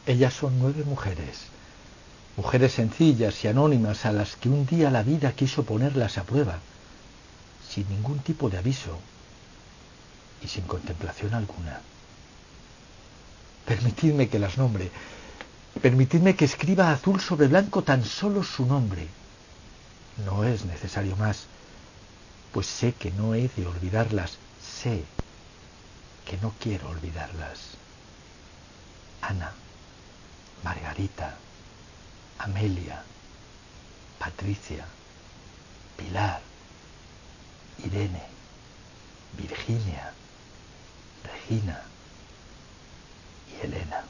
Ellas son 9 mujeres, mujeres sencillas y anónimas a las que un día la vida quiso ponerlas a prueba, sin ningún tipo de aviso y sin contemplación alguna. Permitidme que las nombre, permitidme que escriba azul sobre blanco tan solo su nombre. No es necesario más, pues sé que no he de olvidarlas, sé que no quiero olvidarlas. Ana, Margarita, Amelia, Patricia, Pilar, Irene, Virginia, Regina y Elena.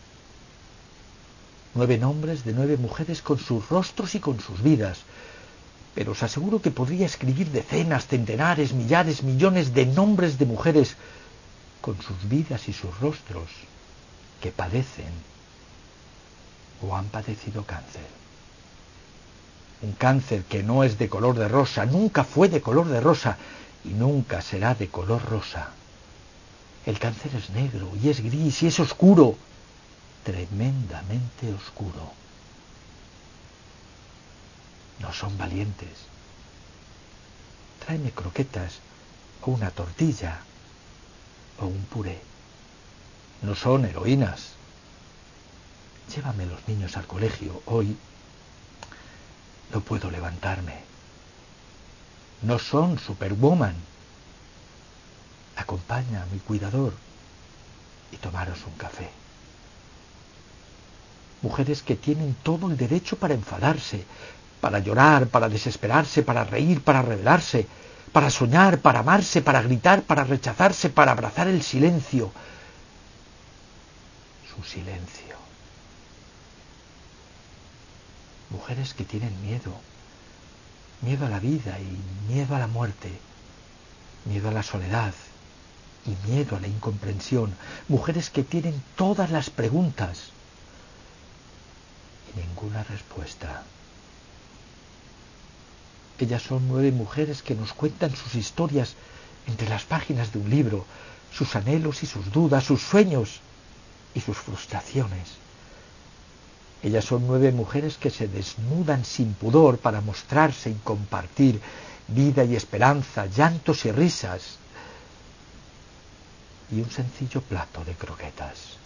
9 nombres de 9 mujeres con sus rostros y con sus vidas, pero os aseguro que podría escribir decenas, centenares, millares, millones de nombres de mujeres con sus vidas y sus rostros que padecen o han padecido cáncer. Un cáncer que no es de color de rosa, nunca fue de color de rosa y nunca será de color rosa. El cáncer es negro y es gris y es oscuro, tremendamente oscuro. No son valientes. Tráeme croquetas o una tortilla o un puré. No son heroínas. Llévame los niños al colegio. Hoy no puedo levantarme. No son Superwoman. Acompaña a mi cuidador y tomaros un café. Mujeres que tienen todo el derecho para enfadarse, para llorar, para desesperarse, para reír, para rebelarse, para soñar, para amarse, para gritar, para rechazarse, para abrazar el silencio. Su silencio. Mujeres que tienen miedo. Miedo a la vida y miedo a la muerte. Miedo a la soledad y miedo a la incomprensión. Mujeres que tienen todas las preguntas y ninguna respuesta. Ellas son 9 mujeres que nos cuentan sus historias entre las páginas de un libro, sus anhelos y sus dudas, sus sueños y sus frustraciones. Ellas son 9 mujeres que se desnudan sin pudor para mostrarse y compartir vida y esperanza, llantos y risas y un sencillo plato de croquetas.